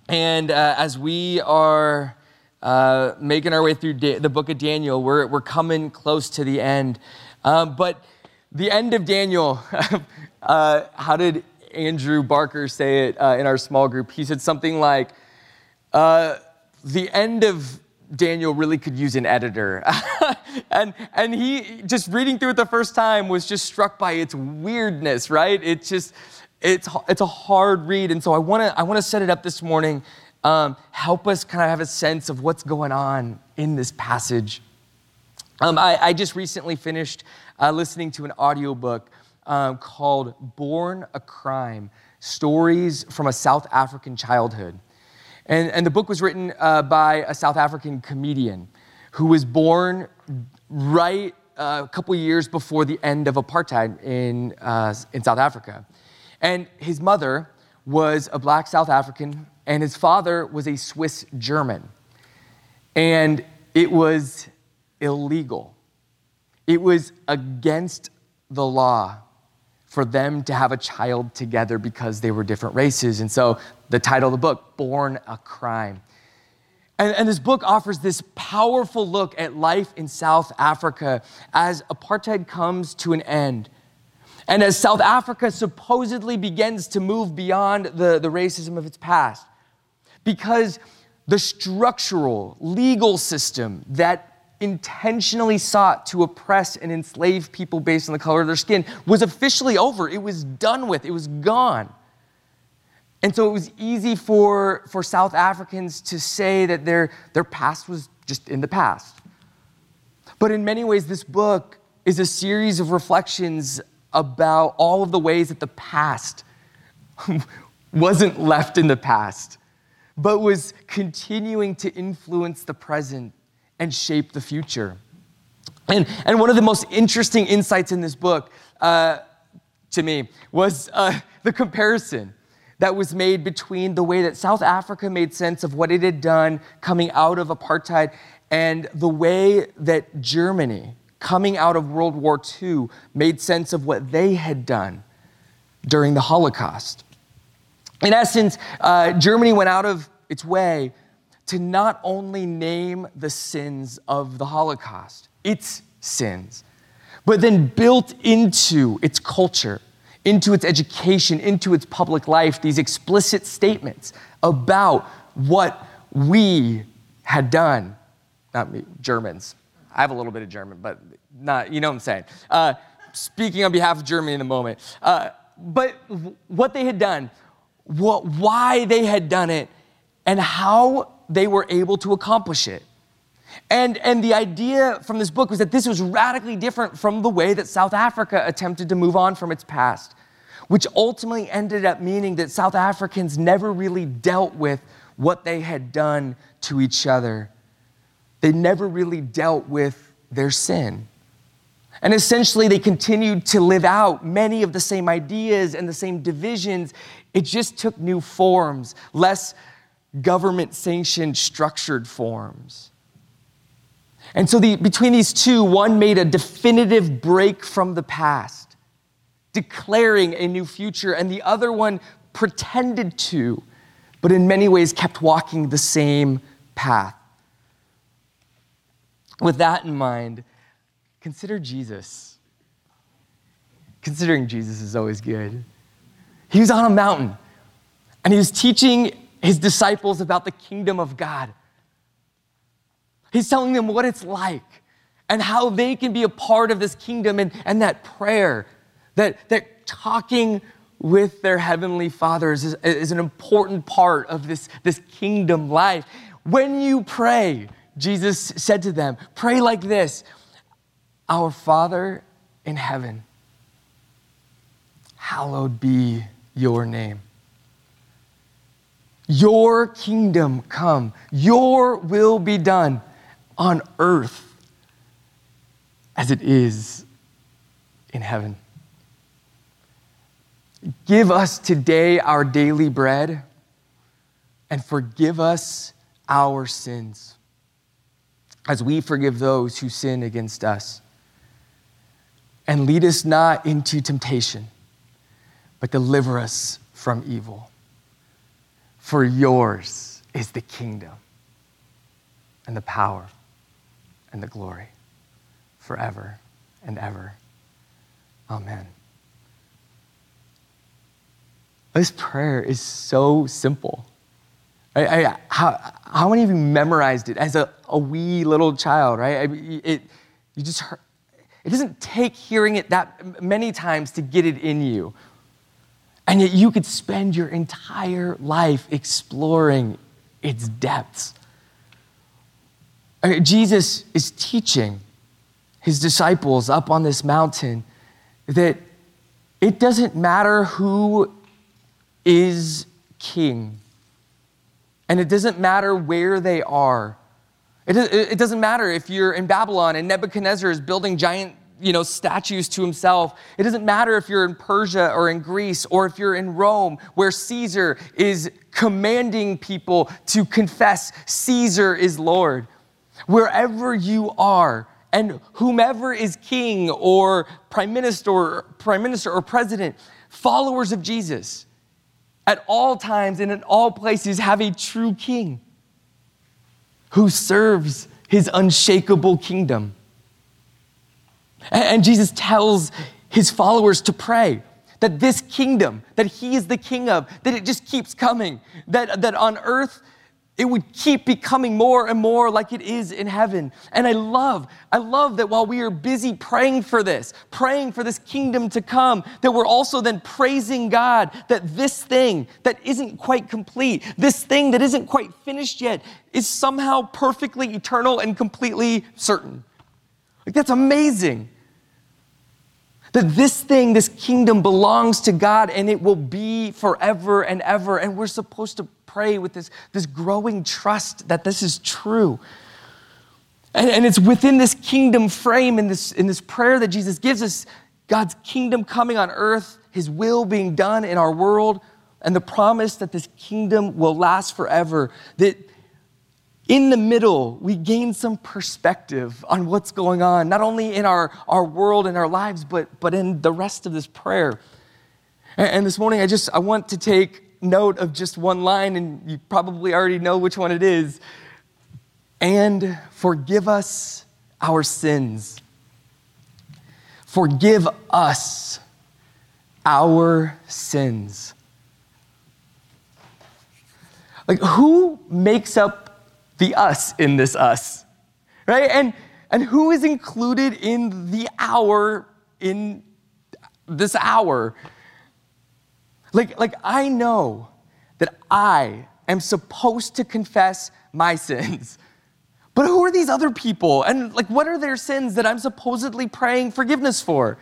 And as we are making our way through the book of Daniel, we're coming close to the end. But the end of Daniel, how did Andrew Barker say it in our small group? He said something like, the end of Daniel really could use an editor. and he, just reading through it the first time, was just struck by its weirdness, right? It's a hard read. And so I want to set it up this morning, help us kind of have a sense of what's going on in this passage. I just recently finished listening to an audiobook called Born a Crime, Stories from a South African Childhood. And the book was written by a South African comedian who was born right a couple years before the end of apartheid in South Africa. And his mother was a black South African, and his father was a Swiss German. And it was illegal. It was against the law for them to have a child together because they were different races. And so the title of the book, Born a Crime. And this book offers this powerful look at life in South Africa as apartheid comes to an end. And as South Africa supposedly begins to move beyond the racism of its past. Because the structural, legal system that intentionally sought to oppress and enslave people based on the color of their skin was officially over. It was done with. It was gone. And so it was easy for South Africans to say that their past was just in the past. But in many ways, this book is a series of reflections about all of the ways that the past wasn't left in the past, but was continuing to influence the present and shape the future. And one of the most interesting insights in this book, to me, was the comparison that was made between the way that South Africa made sense of what it had done coming out of apartheid and the way that Germany, coming out of World War II, made sense of what they had done during the Holocaust. In essence, Germany went out of its way to not only name the sins of the Holocaust, its sins, but then built into its culture, into its education, into its public life, these explicit statements about what we had done. Not me, Germans. I have a little bit of German, but not, you know what I'm saying. Speaking on behalf of Germany in the moment. But what they had done, why they had done it, and how they were able to accomplish it. And the idea from this book was that this was radically different from the way that South Africa attempted to move on from its past, which ultimately ended up meaning that South Africans never really dealt with what they had done to each other. They never really dealt with their sin. And essentially, they continued to live out many of the same ideas and the same divisions. It just took new forms, less government-sanctioned, structured forms. And so between these two, one made a definitive break from the past, declaring a new future, and the other one pretended to, but in many ways kept walking the same path. With that in mind, consider Jesus. Considering Jesus is always good. He was on a mountain, and he was teaching his disciples about the kingdom of God. He's telling them what it's like and how they can be a part of this kingdom, and that prayer, that talking with their heavenly fathers is an important part of this kingdom life. When you pray, Jesus said to them, pray like this: Our Father in heaven, hallowed be your name. Your kingdom come, your will be done on earth as it is in heaven. Give us today our daily bread, and forgive us our sins, as we forgive those who sin against us. And lead us not into temptation, but deliver us from evil. for yours is the kingdom and the power and the glory forever and ever. Amen. This prayer is so simple. How many of you memorized it as a wee little child, right? It doesn't take hearing it that many times to get it in you. And yet you could spend your entire life exploring its depths. Jesus is teaching his disciples up on this mountain that it doesn't matter who is king. And it doesn't matter where they are. It doesn't matter if you're in Babylon and Nebuchadnezzar is building giant, statues to himself. It doesn't matter if you're in Persia or in Greece or if you're in Rome where Caesar is commanding people to confess Caesar is Lord. Wherever you are and whomever is king or prime minister or president, followers of Jesus at all times and in all places have a true king who serves his unshakable kingdom. And Jesus tells his followers to pray that this kingdom that he is the king of, that it just keeps coming, that on earth it would keep becoming more and more like it is in heaven. And I love that while we are busy praying for this kingdom to come, that we're also then praising God that this thing that isn't quite complete, this thing that isn't quite finished yet, is somehow perfectly eternal and completely certain. Like, that's amazing. That this kingdom belongs to God and it will be forever and ever. And we're supposed to pray with this growing trust that this is true. And it's within this kingdom frame, in this prayer that Jesus gives us, God's kingdom coming on earth, his will being done in our world, and the promise that this kingdom will last forever, that in the middle, we gain some perspective on what's going on, not only in our world and our lives, but in the rest of this prayer. And this morning, I want to take note of just one line, and you probably already know which one it is. And forgive us our sins. Forgive us our sins. Like, who makes up the us in this us, right? And who is included in the hour, in this hour? Like I know that I am supposed to confess my sins, but who are these other people? And what are their sins that I'm supposedly praying forgiveness for?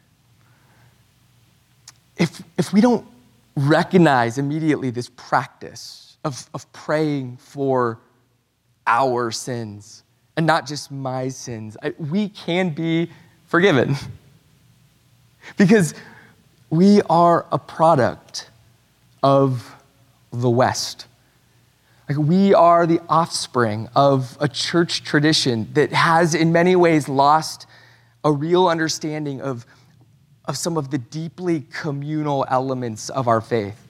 If we don't recognize immediately this practice of praying for our sins, and not just my sins, we can be forgiven. Because we are a product of the West. We are the offspring of a church tradition that has in many ways lost a real understanding of some of the deeply communal elements of our faith.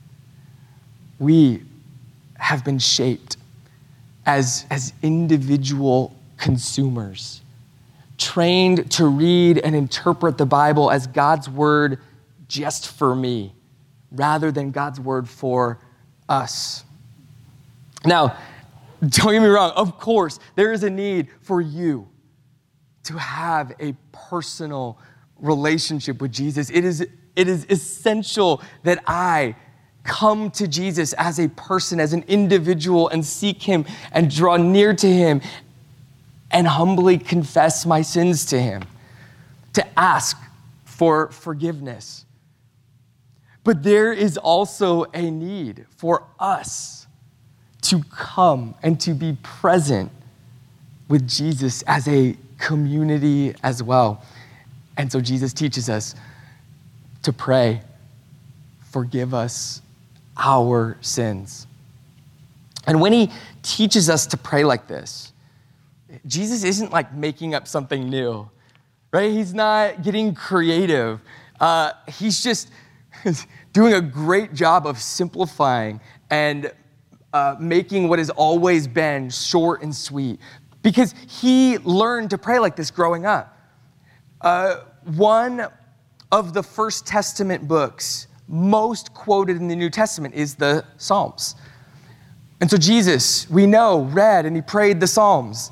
We have been shaped as individual consumers, trained to read and interpret the Bible as God's word just for me, rather than God's word for us. Now, don't get me wrong, of course, there is a need for you to have a personal relationship with Jesus. It is essential that I come to Jesus as a person, as an individual, and seek him and draw near to him and humbly confess my sins to him, to ask for forgiveness. But there is also a need for us to come and to be present with Jesus as a community as well. And so Jesus teaches us to pray, forgive us our sins. And when he teaches us to pray like this, Jesus isn't making up something new, right? He's not getting creative. He's just doing a great job of simplifying and making what has always been short and sweet, because he learned to pray like this growing up. One of the First Testament books most quoted in the New Testament is the Psalms. And so Jesus, we know, read and he prayed the Psalms.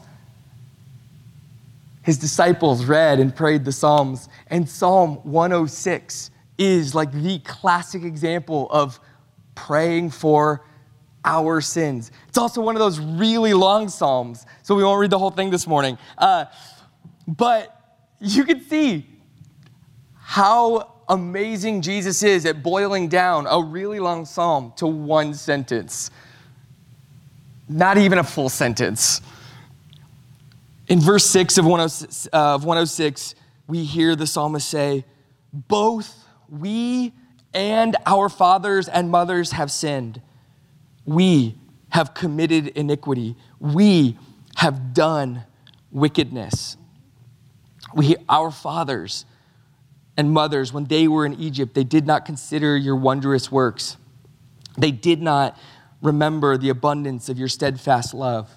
His disciples read and prayed the Psalms. And Psalm 106 is like the classic example of praying for our sins. It's also one of those really long Psalms, so we won't read the whole thing this morning. But you can see how amazing Jesus is at boiling down a really long Psalm to one sentence. Not even a full sentence. In verse 6 of 106, we hear the psalmist say, "Both we and our fathers and mothers have sinned. We have committed iniquity. We have done wickedness." Our fathers and mothers, when they were in Egypt, they did not consider your wondrous works. They did not remember the abundance of your steadfast love.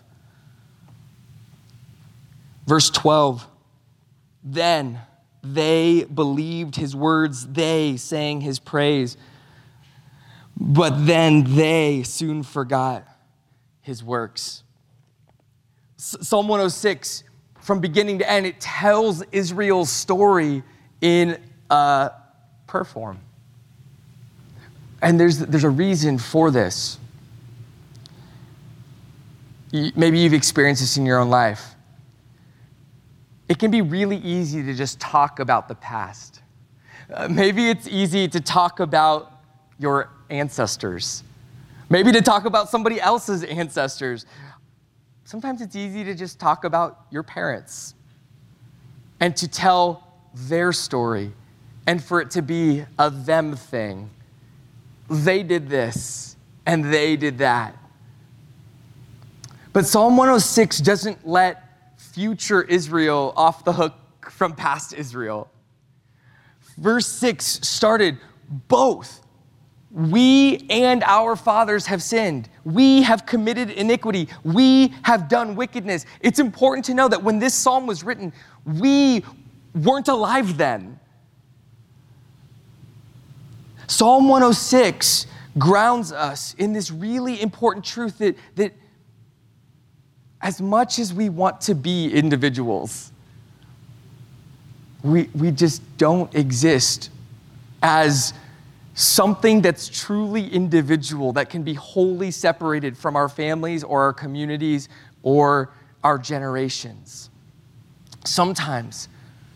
Verse 12, then they believed his words, they sang his praise, but then they soon forgot his works. Psalm 106, from beginning to end, it tells Israel's story in prayer form. And there's a reason for this. Maybe you've experienced this in your own life. It can be really easy to just talk about the past. Maybe it's easy to talk about your ancestors. Maybe to talk about somebody else's ancestors. Sometimes it's easy to just talk about your parents and to tell their story and for it to be a them thing. They did this and they did that. But Psalm 106 doesn't let future Israel off the hook from past Israel. Verse 6 started, both we and our fathers have sinned. We have committed iniquity. We have done wickedness. It's important to know that when this psalm was written, we weren't alive then. Psalm 106 grounds us in this really important truth that as much as we want to be individuals, we just don't exist as something that's truly individual, that can be wholly separated from our families or our communities or our generations. Sometimes,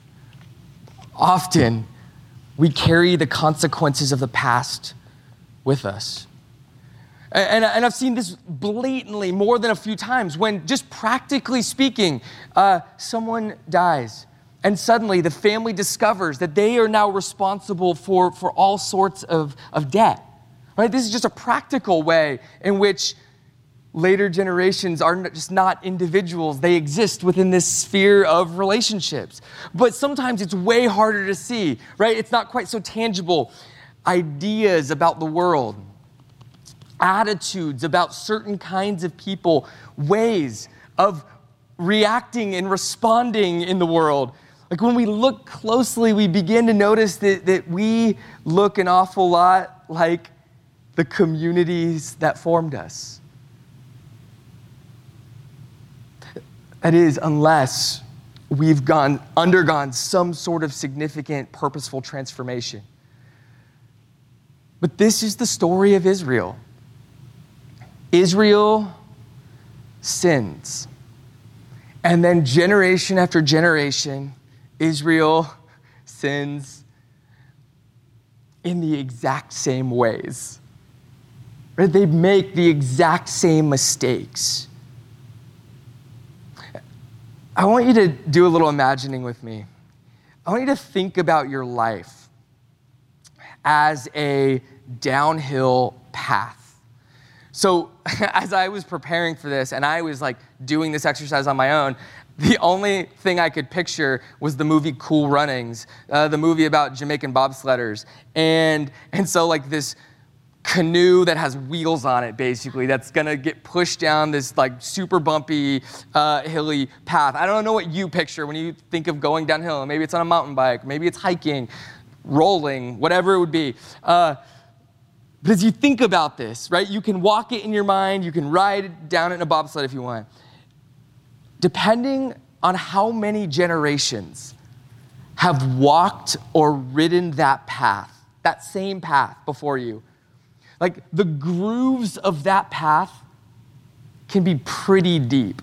often, we carry the consequences of the past with us. And I've seen this blatantly more than a few times when, just practically speaking, someone dies and suddenly the family discovers that they are now responsible for all sorts of debt. Right? This is just a practical way in which later generations are just not individuals. They exist within this sphere of relationships. But sometimes it's way harder to see, right? It's not quite so tangible. Ideas about the world, attitudes about certain kinds of people, ways of reacting and responding in the world. Like when we look closely, we begin to notice that we look an awful lot like the communities that formed us. That is, unless we've undergone some sort of significant, purposeful transformation. But this is the story of Israel. Israel sins. And then generation after generation, Israel sins in the exact same ways. Right? They make the exact same mistakes. I want you to do a little imagining with me. I want you to think about your life as a downhill path. So as I was preparing for this and I was like doing this exercise on my own, the only thing I could picture was the movie Cool Runnings, the movie about Jamaican bobsledders. And so like this canoe that has wheels on it, basically, that's gonna get pushed down this like super bumpy, hilly path. I don't know what you picture when you think of going downhill. Maybe it's on a mountain bike, maybe it's hiking, rolling, whatever it would be. But as you think about this, right, you can walk it in your mind, you can ride it down it in a bobsled if you want. Depending on how many generations have walked or ridden that path, that same path before you, like the grooves of that path can be pretty deep.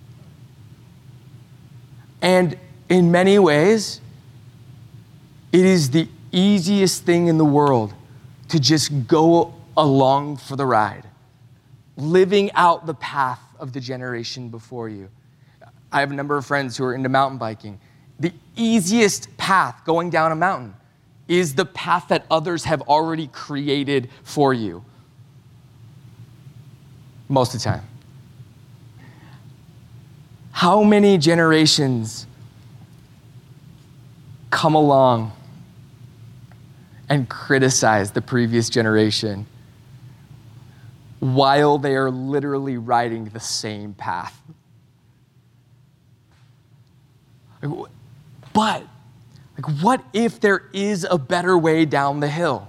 And in many ways, it is the easiest thing in the world to just go along for the ride, living out the path of the generation before you. I have a number of friends who are into mountain biking. The easiest path going down a mountain is the path that others have already created for you. Most of the time. How many generations come along and criticize the previous generation while they are literally riding the same path? But what if there is a better way down the hill?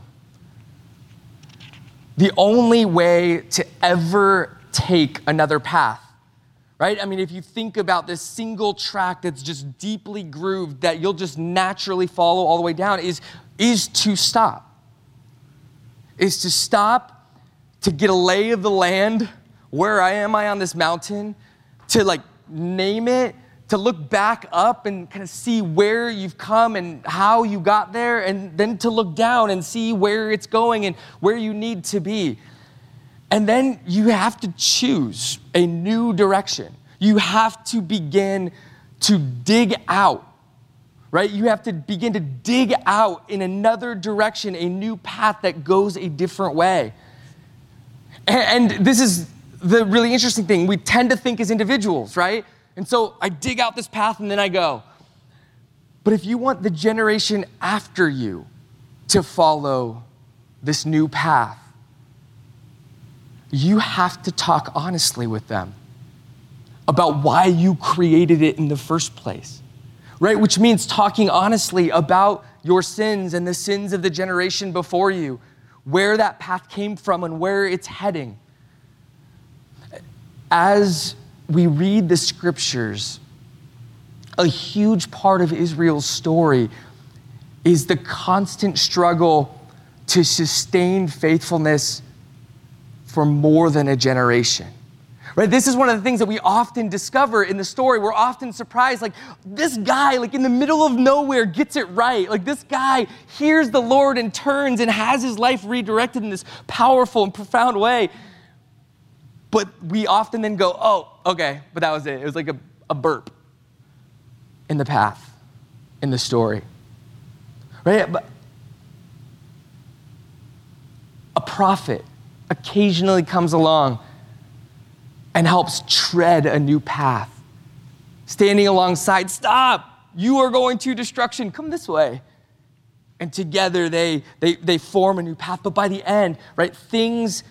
The only way to ever take another path, right? I mean, if you think about this single track that's just deeply grooved that you'll just naturally follow all the way down is to stop. Is to stop, to get a lay of the land. Where am I on this mountain? To like name it, to look back up and kind of see where you've come and how you got there, and then to look down and see where it's going and where you need to be. And then you have to choose a new direction. You have to begin to dig out, right? You have to begin to dig out in another direction, a new path that goes a different way. And this is the really interesting thing. We tend to think as individuals, right? And so I dig out this path and then I go. But if you want the generation after you to follow this new path, you have to talk honestly with them about why you created it in the first place, right? Which means talking honestly about your sins and the sins of the generation before you, where that path came from and where it's heading. As we read the scriptures, a huge part of Israel's story is the constant struggle to sustain faithfulness for more than a generation. Right? This is one of the things that we often discover in the story. We're often surprised, like this guy, like in the middle of nowhere, gets it right. Like this guy hears the Lord and turns and has his life redirected in this powerful and profound way. But we often then go, oh, okay, but that was it. It was like a burp in the path, in the story. Right? But a prophet occasionally comes along and helps tread a new path. Standing alongside, stop, you are going to destruction, come this way. And together they form a new path. But by the end, right, things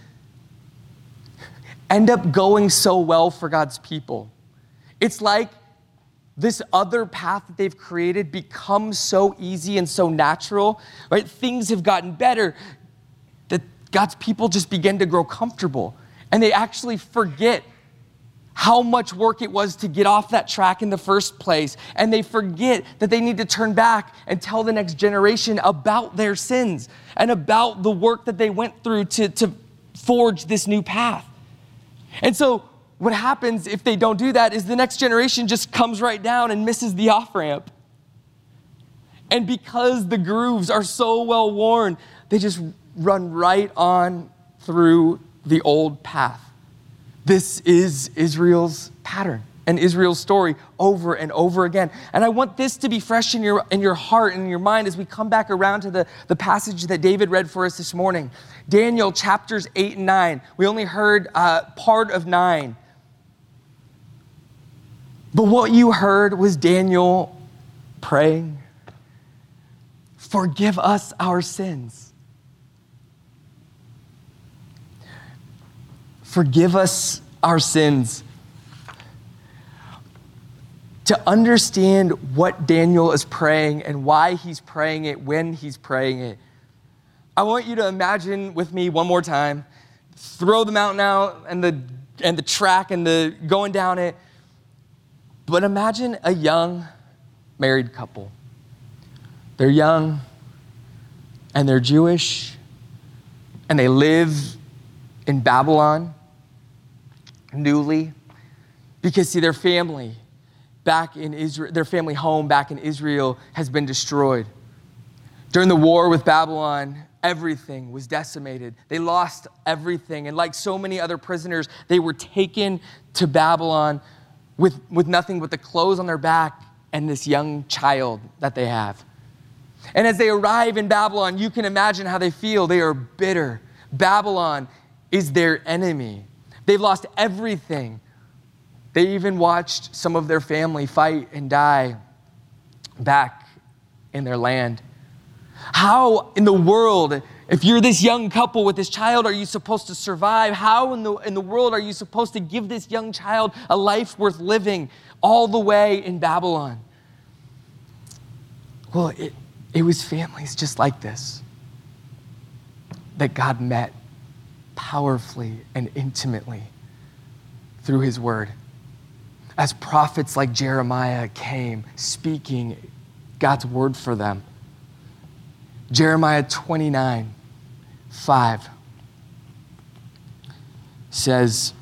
end up going so well for God's people. It's like this other path that they've created becomes so easy and so natural, right? Things have gotten better that God's people just begin to grow comfortable. And they actually forget how much work it was to get off that track in the first place. And they forget that they need to turn back and tell the next generation about their sins and about the work that they went through to forge this new path. And so what happens if they don't do that is the next generation just comes right down and misses the off-ramp. And because the grooves are so well worn, they just run right on through the old path. This is Israel's pattern and Israel's story over and over again. And I want this to be fresh in your heart and in your mind as we come back around to the passage that David read for us this morning. Daniel chapters 8 and 9. We only heard part of 9. But what you heard was Daniel praying, forgive us our sins. forgive us our sins. To understand what Daniel is praying and why he's praying it, when he's praying it, I want you to imagine with me one more time, throw the mountain out and the track and the going down it, but imagine a young married couple. They're young and they're Jewish and they live in Babylon newly because see, their family back in Israel, their family home back in Israel has been destroyed. During the war with Babylon, everything was decimated. They lost everything. And like so many other prisoners, they were taken to Babylon with nothing but the clothes on their back and this young child that they have. And as they arrive in Babylon, you can imagine how they feel. They are bitter. Babylon is their enemy. They've lost everything. They even watched some of their family fight and die back in their land. How in the world, if you're this young couple with this child, are you supposed to survive? How in the world are you supposed to give this young child a life worth living all the way in Babylon? Well, it was families just like this that God met powerfully and intimately through his word. As prophets like Jeremiah came speaking God's word for them. Jeremiah 29:5 says,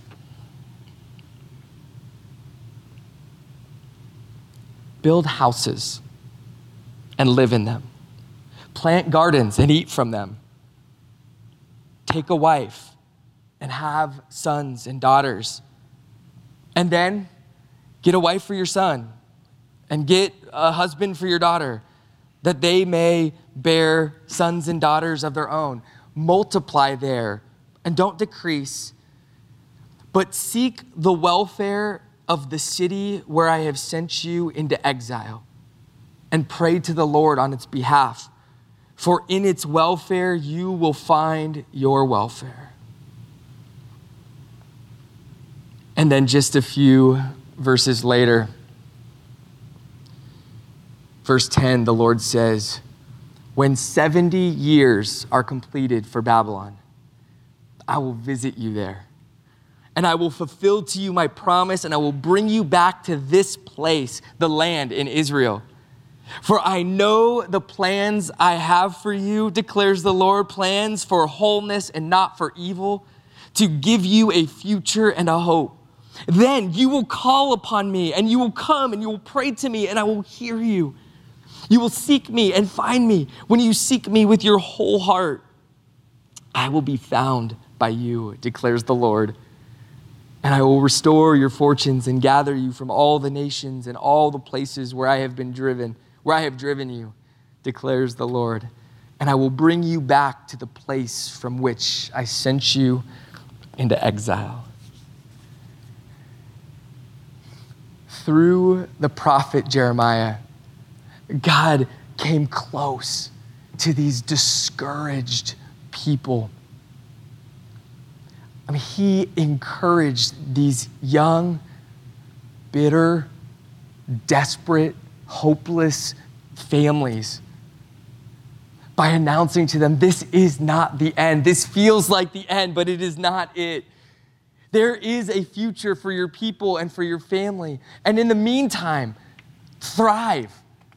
build houses and live in them. Plant gardens and eat from them. Take a wife and have sons and daughters. And then get a wife for your son and get a husband for your daughter, that they may bear sons and daughters of their own. Multiply there and don't decrease, but seek the welfare of the city where I have sent you into exile and pray to the Lord on its behalf. For in its welfare, you will find your welfare. And then just a few verses later, verse 10, the Lord says, when 70 years are completed for Babylon, I will visit you there. And I will fulfill to you my promise, and I will bring you back to this place, the land in Israel. For I know the plans I have for you, declares the Lord, plans for wholeness and not for evil, to give you a future and a hope. Then you will call upon me, and you will come, and you will pray to me, and I will hear you. You will seek me and find me. When you seek me with your whole heart, I will be found by you, declares the Lord. And I will restore your fortunes and gather you from all the nations and all the places where I have driven you, declares the Lord. And I will bring you back to the place from which I sent you into exile. Through the prophet Jeremiah, God came close to these discouraged people. I mean, he encouraged these young, bitter, desperate, hopeless families by announcing to them, this is not the end. This feels like the end, but it is not it. There is a future for your people and for your family. And in the meantime, thrive.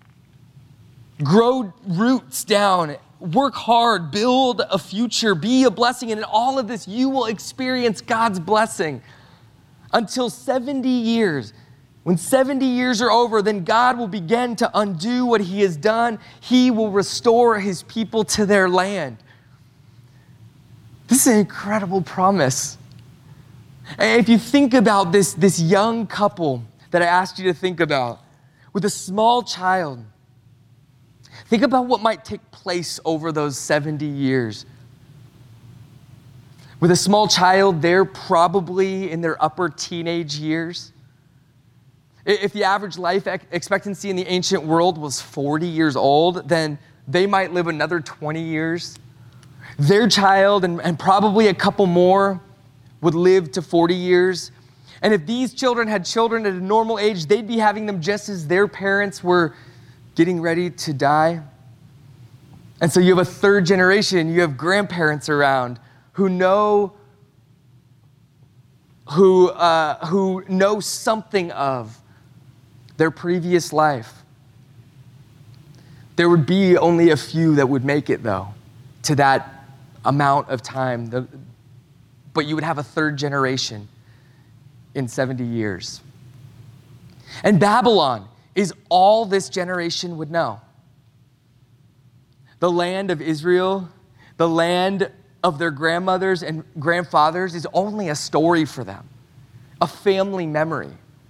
Grow roots down. Work hard. Build a future. Be a blessing. And in all of this, you will experience God's blessing until 70 years. When 70 years are over, then God will begin to undo what he has done. He will restore his people to their land. This is an incredible promise. And if you think about this young couple that I asked you to think about, with a small child, think about what might take place over those 70 years. With a small child, they're probably in their upper teenage years. If the average life expectancy in the ancient world was 40 years old, then they might live another 20 years. Their child and probably a couple more would live to 40 years. And if these children had children at a normal age, they'd be having them just as their parents were getting ready to die. And so you have a third generation, you have grandparents around who know something of their previous life. There would be only a few that would make it, though, to that amount of time. But you would have a third generation in 70 years. And Babylon is all this generation would know. The land of Israel, the land of their grandmothers and grandfathers is only a story for them, a family memory.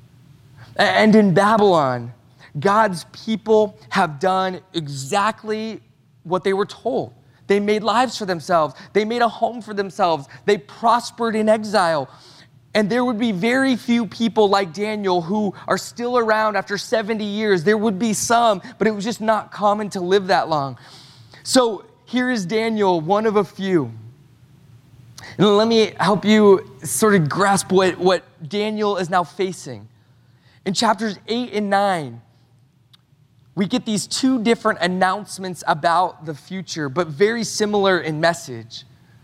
And in Babylon, God's people have done exactly what they were told. They made lives for themselves. They made a home for themselves. They prospered in exile. And there would be very few people like Daniel who are still around after 70 years. There would be some, but it was just not common to live that long. So here is Daniel, one of a few. And let me help you sort of grasp what Daniel is now facing. In chapters 8 and 9, we get these two different announcements about the future, but very similar in message.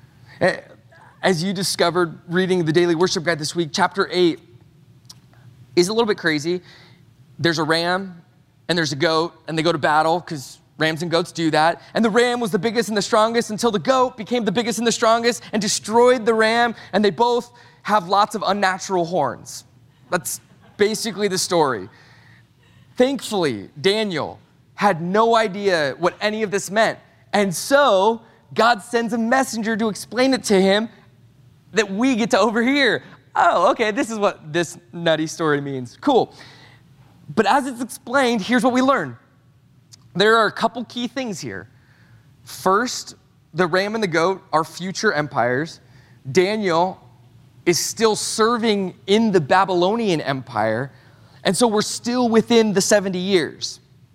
As you discovered reading the Daily Worship Guide this week, chapter 8 is a little bit crazy. There's a ram and there's a goat, and they go to battle because rams and goats do that. And the ram was the biggest and the strongest until the goat became the biggest and the strongest and destroyed the ram, and they both have lots of unnatural horns. That's basically the story. Thankfully, Daniel had no idea what any of this meant. And so God sends a messenger to explain it to him that we get to overhear. Oh, okay, this is what this nutty story means. Cool. But as it's explained, here's what we learn. There are a couple key things here. First, the ram and the goat are future empires. Daniel is still serving in the Babylonian Empire, and so we're still within the 70 years.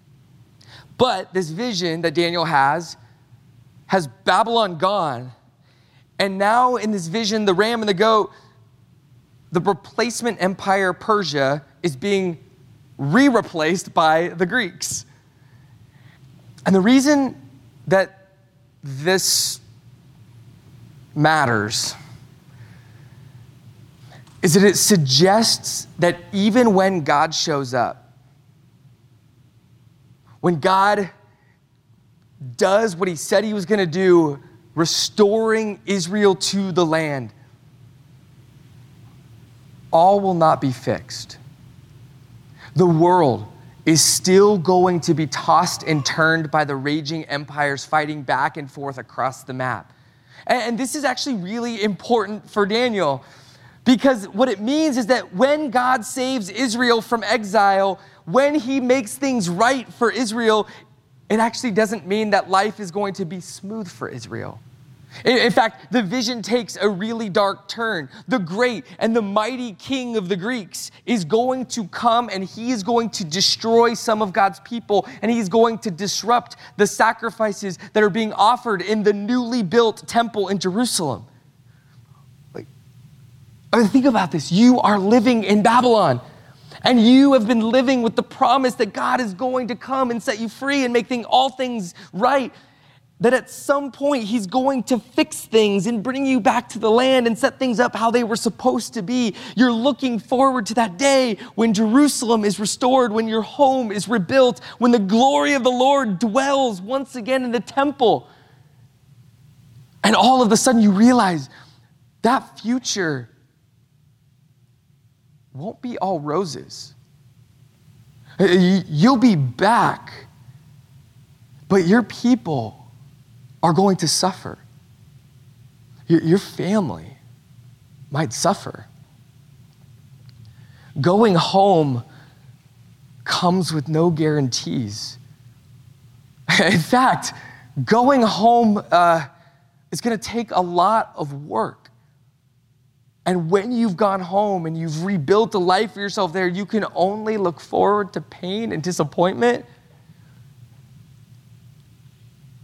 But this vision that Daniel has Babylon gone, and now in this vision, the ram and the goat, the replacement empire, Persia, is being replaced by the Greeks. And the reason that this matters is that it suggests that even when God shows up, when God does what he said he was going to do, restoring Israel to the land, all will not be fixed. The world is still going to be tossed and turned by the raging empires fighting back and forth across the map. And this is actually really important for Daniel, because what it means is that when God saves Israel from exile, when he makes things right for Israel, it actually doesn't mean that life is going to be smooth for Israel. In fact, the vision takes a really dark turn. The great and the mighty king of the Greeks is going to come, and he is going to destroy some of God's people, and he's going to disrupt the sacrifices that are being offered in the newly built temple in Jerusalem. Think about this. You are living in Babylon, and you have been living with the promise that God is going to come and set you free and make all things right. That at some point he's going to fix things and bring you back to the land and set things up how they were supposed to be. You're looking forward to that day when Jerusalem is restored, when your home is rebuilt, when the glory of the Lord dwells once again in the temple. And all of a sudden you realize that future won't be all roses. You'll be back, but your people are going to suffer. Your family might suffer. Going home comes with no guarantees. In fact, going home is going to take a lot of work. And when you've gone home and you've rebuilt a life for yourself there, you can only look forward to pain and disappointment.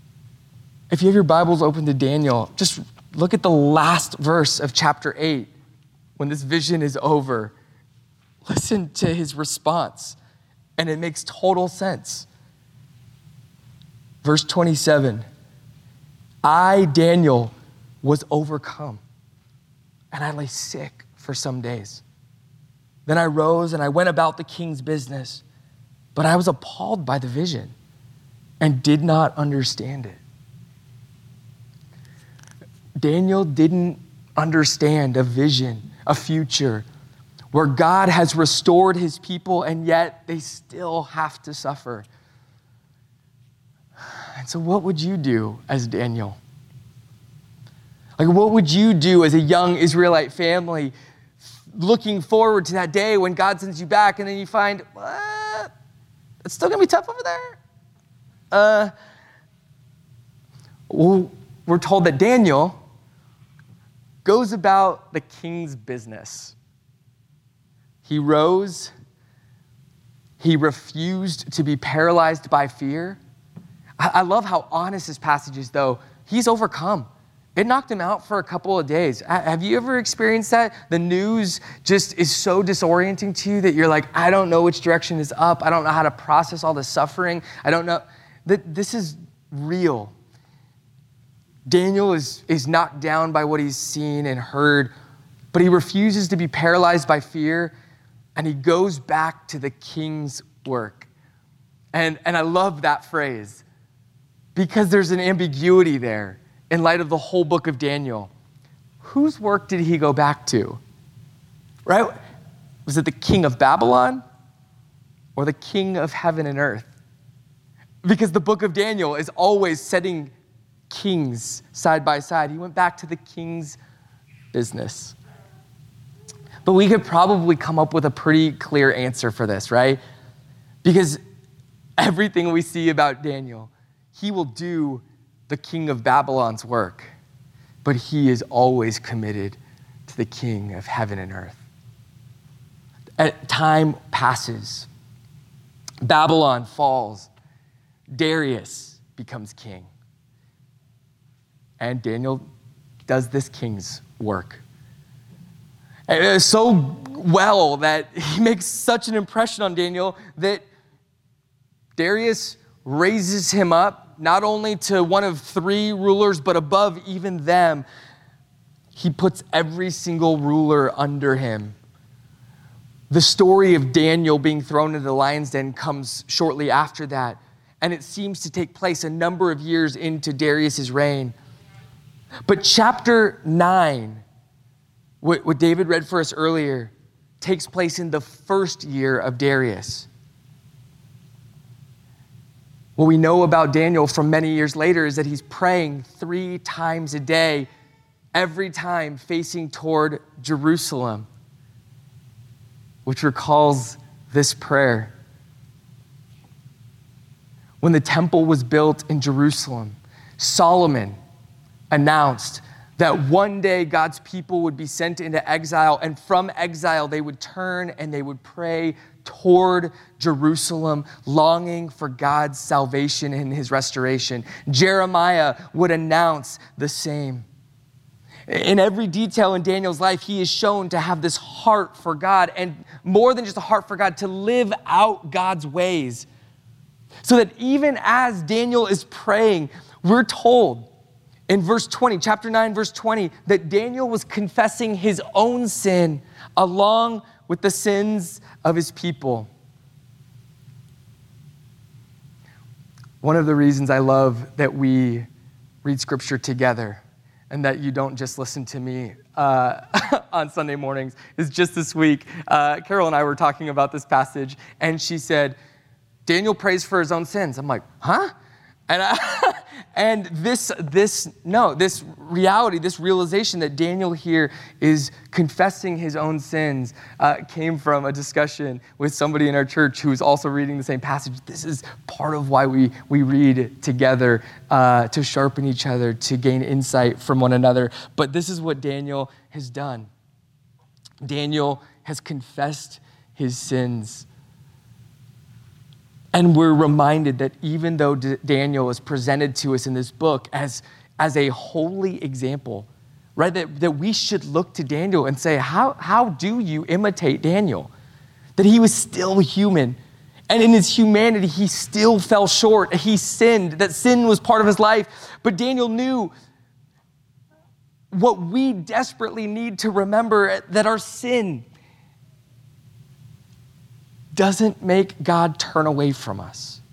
If you have your Bibles open to Daniel, just look at the last verse of chapter 8. when this vision is over, listen to his response, and it makes total sense. Verse 27, I, Daniel, was overcome, and I lay sick for some days. Then I rose and I went about the king's business, but I was appalled by the vision and did not understand it. Daniel didn't understand a vision, a future, where God has restored his people and yet they still have to suffer. And so what would you do as Daniel? Like, what would you do as a young Israelite family looking forward to that day when God sends you back and then you find, what? It's still gonna be tough over there? Well, we're told that Daniel goes about the king's business. He rose. He refused to be paralyzed by fear. I love how honest this passage is, though. He's overcome. It knocked him out for a couple of days. Have you ever experienced that? The news just is so disorienting to you that you're like, I don't know which direction is up. I don't know how to process all the suffering. I don't know. This is real. Daniel is knocked down by what he's seen and heard, but he refuses to be paralyzed by fear, and he goes back to the king's work. And I love that phrase because there's an ambiguity there in light of the whole book of Daniel. Whose work did he go back to? Right? Was it the king of Babylon or the king of heaven and earth? Because the book of Daniel is always setting kings side by side. He went back to the king's business. But we could probably come up with a pretty clear answer for this, right? Because everything we see about Daniel, he will do the king of Babylon's work, but he is always committed to the king of heaven and earth. Time passes. Babylon falls. Darius becomes king. And Daniel does this king's work. And so well that he makes such an impression on Daniel that Darius raises him up, not only to one of three rulers, but above even them. He puts every single ruler under him. The story of Daniel being thrown into the lion's den comes shortly after that, and it seems to take place a number of years into Darius's reign. But chapter 9, what David read for us earlier, takes place in the first year of Darius. What we know about Daniel from many years later is that he's praying 3 times a day, every time facing toward Jerusalem, which recalls this prayer. When the temple was built in Jerusalem, Solomon announced that one day God's people would be sent into exile, and from exile they would turn and they would pray toward Jerusalem, longing for God's salvation and his restoration. Jeremiah would announce the same. In every detail in Daniel's life, he is shown to have this heart for God, and more than just a heart for God, to live out God's ways. So that even as Daniel is praying, we're told in verse 20, chapter 9, verse 20, that Daniel was confessing his own sin along with the sins of his people. One of the reasons I love that we read scripture together and that you don't just listen to me on Sunday mornings is just this week. Carol and I were talking about this passage, and she said, Daniel prays for his own sins. I'm like, huh? And this reality, this realization that Daniel here is confessing his own sins came from a discussion with somebody in our church who is also reading the same passage. This is part of why we read together, to sharpen each other, to gain insight from one another. But this is what Daniel has done. Daniel has confessed his sins. And we're reminded that even though Daniel is presented to us in this book as a holy example, right? That we should look to Daniel and say, how do you imitate Daniel? That he was still human. And in his humanity, he still fell short. He sinned. That sin was part of his life. But Daniel knew what we desperately need to remember, that our sin doesn't make God turn away from us.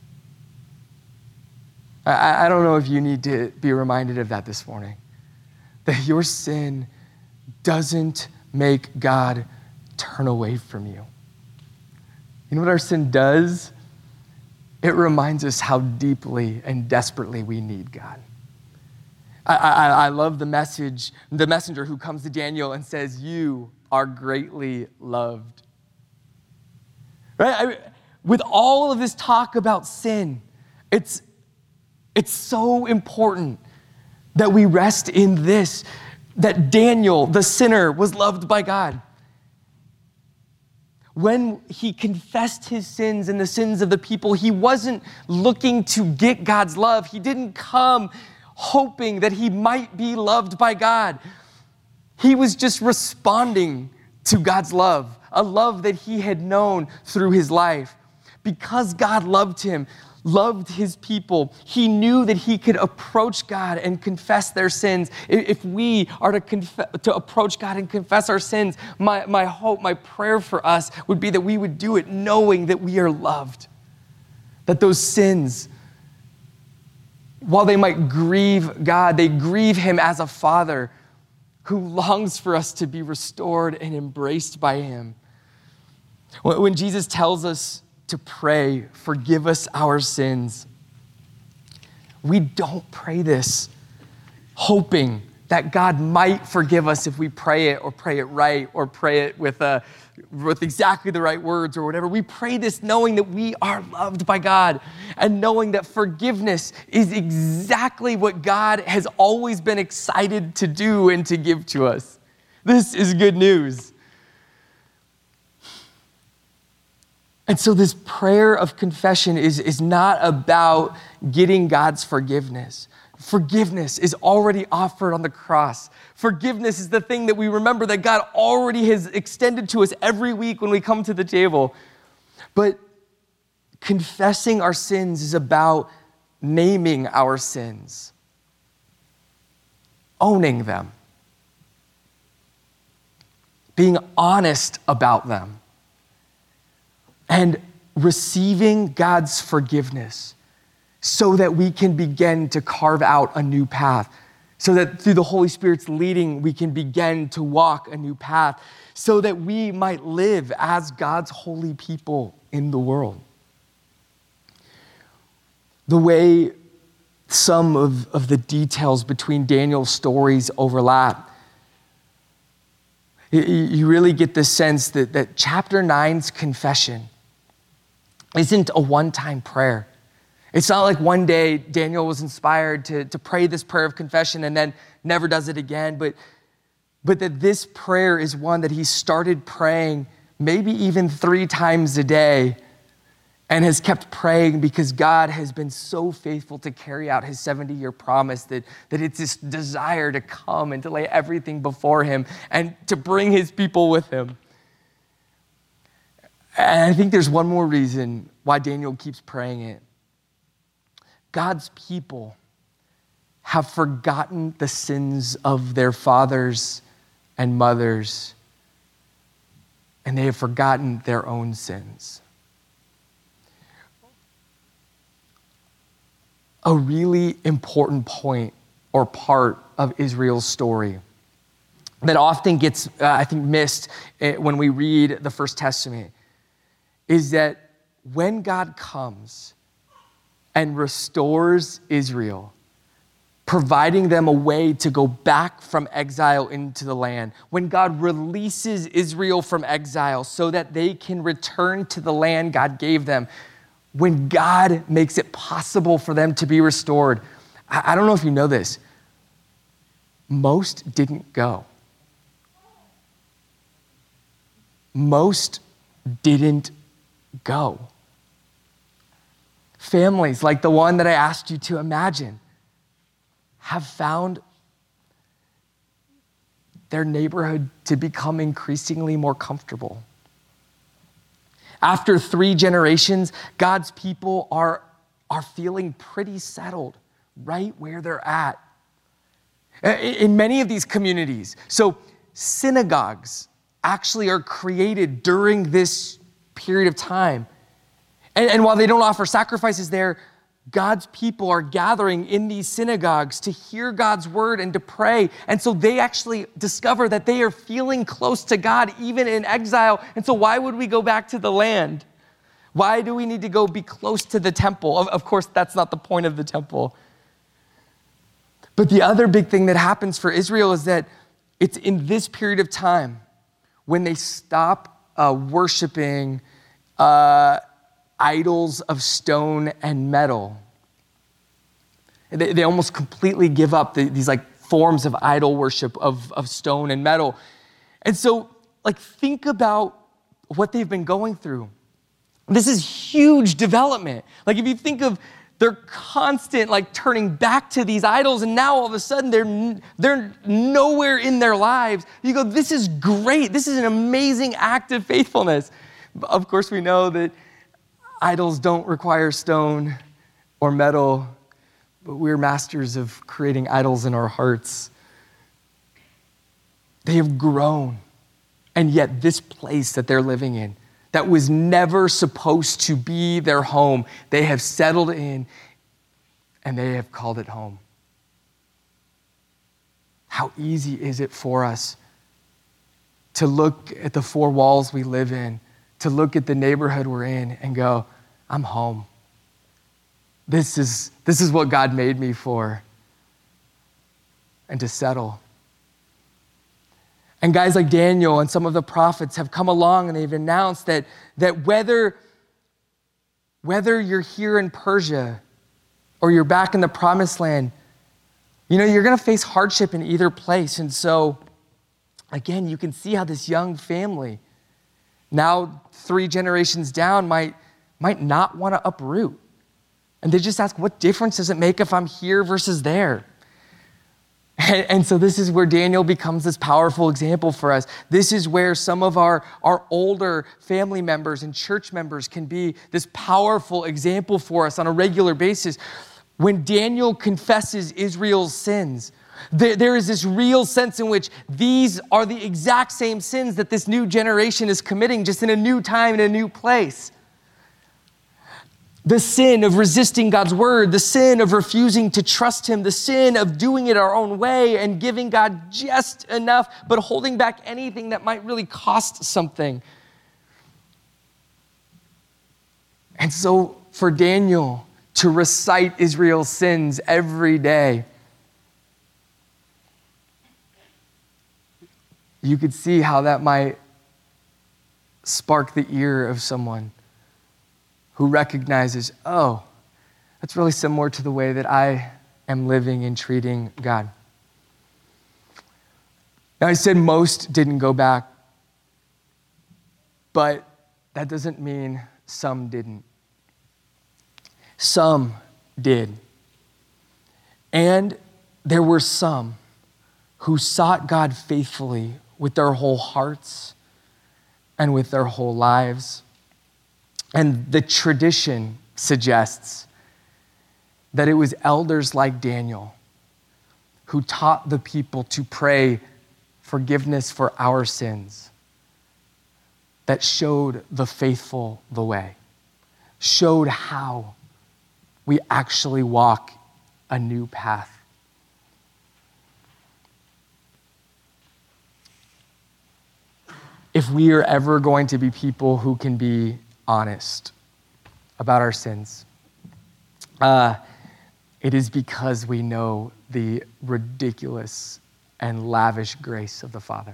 I don't know if you need to be reminded of that this morning, that your sin doesn't make God turn away from you. You know what our sin does? It reminds us how deeply and desperately we need God. I love the messenger who comes to Daniel and says, you are greatly loved. Right? With all of this talk about sin, it's so important that we rest in this, that Daniel, the sinner, was loved by God. When he confessed his sins and the sins of the people, he wasn't looking to get God's love. He didn't come hoping that he might be loved by God. He was just responding to God's love, a love that he had known through his life. Because God loved him, loved his people, he knew that he could approach God and confess their sins. If we are to approach God and confess our sins, my hope, my prayer for us would be that we would do it knowing that we are loved. That those sins, while they might grieve God, they grieve him as a father who longs for us to be restored and embraced by him. When Jesus tells us to pray, forgive us our sins, we don't pray this hoping that God might forgive us if we pray it or pray it right or pray it with exactly the right words or whatever. We pray this knowing that we are loved by God and knowing that forgiveness is exactly what God has always been excited to do and to give to us. This is good news. And so this prayer of confession is not about getting God's forgiveness. Forgiveness is already offered on the cross. Forgiveness is the thing that we remember that God already has extended to us every week when we come to the table. But confessing our sins is about naming our sins, owning them, being honest about them, and receiving God's forgiveness so that we can begin to carve out a new path, so that through the Holy Spirit's leading, we can begin to walk a new path, so that we might live as God's holy people in the world. The way some of the details between Daniel's stories overlap, you really get the sense that chapter 9's confession isn't a one-time prayer. It's not like one day Daniel was inspired to pray this prayer of confession and then never does it again, but that this prayer is one that he started praying maybe even 3 times a day and has kept praying because God has been so faithful to carry out his 70-year promise that it's this desire to come and to lay everything before him and to bring his people with him. And I think there's one more reason why Daniel keeps praying it. God's people have forgotten the sins of their fathers and mothers, and they have forgotten their own sins. A really important point or part of Israel's story that often gets, I think, missed when we read the First Testament is that when God comes and restores Israel, providing them a way to go back from exile into the land, when God releases Israel from exile so that they can return to the land God gave them, when God makes it possible for them to be restored, I don't know if you know this, most didn't go. Most didn't go. Families like the one that I asked you to imagine have found their neighborhood to become increasingly more comfortable. After 3 generations, God's people are feeling pretty settled right where they're at. In many of these communities, so synagogues actually are created during this period of time. And while they don't offer sacrifices there, God's people are gathering in these synagogues to hear God's word and to pray. And so they actually discover that they are feeling close to God even in exile. And so why would we go back to the land? Why do we need to go be close to the temple? Of course, that's not the point of the temple. But the other big thing that happens for Israel is that it's in this period of time when they stop worshiping idols of stone and metal. They almost completely give up these like forms of idol worship of stone and metal. And so like think about what they've been going through. This is huge development. Like if you think of their constant like turning back to these idols, and now all of a sudden they're nowhere in their lives. You go, this is great. This is an amazing act of faithfulness. Of course, we know that idols don't require stone or metal, but we're masters of creating idols in our hearts. They have grown, and yet this place that they're living in, that was never supposed to be their home, they have settled in and they have called it home. How easy is it for us to look at the 4 walls we live in, to look at the neighborhood we're in and go, I'm home. This is what God made me for. And to settle. And guys like Daniel and some of the prophets have come along and they've announced that whether you're here in Persia or you're back in the promised land, you're going to face hardship in either place. And so, again, you can see how this young family, now 3 generations down, might not want to uproot. And they just ask, what difference does it make if I'm here versus there? And so this is where Daniel becomes this powerful example for us. This is where some of our older family members and church members can be this powerful example for us on a regular basis. When Daniel confesses Israel's sins, there is this real sense in which these are the exact same sins that this new generation is committing, just in a new time, in a new place. The sin of resisting God's word, the sin of refusing to trust him, the sin of doing it our own way and giving God just enough, but holding back anything that might really cost something. And so for Daniel to recite Israel's sins every day, you could see how that might spark the ear of someone who recognizes, oh, that's really similar to the way that I am living and treating God. Now, I said most didn't go back, but that doesn't mean some didn't. Some did. And there were some who sought God faithfully with their whole hearts and with their whole lives. And the tradition suggests that it was elders like Daniel who taught the people to pray forgiveness for our sins, that showed the faithful the way, showed how we actually walk a new path. If we are ever going to be people who can be honest about our sins, it is because we know the ridiculous and lavish grace of the Father.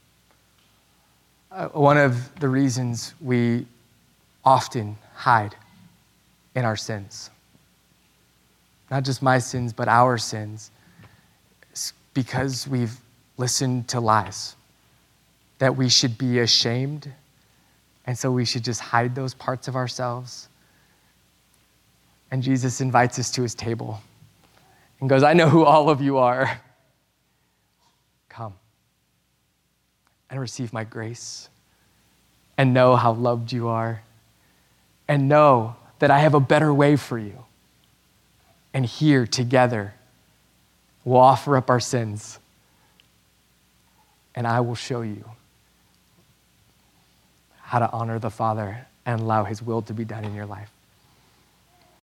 One of the reasons we often hide in our sins, not just my sins, but our sins, is because we've listened to lies, that we should be ashamed, and so we should just hide those parts of ourselves. And Jesus invites us to his table and goes, I know who all of you are. Come. and receive my grace and know how loved you are and know that I have a better way for you. And here together, we'll offer up our sins and I will show you how to honor the Father and allow his will to be done in your life.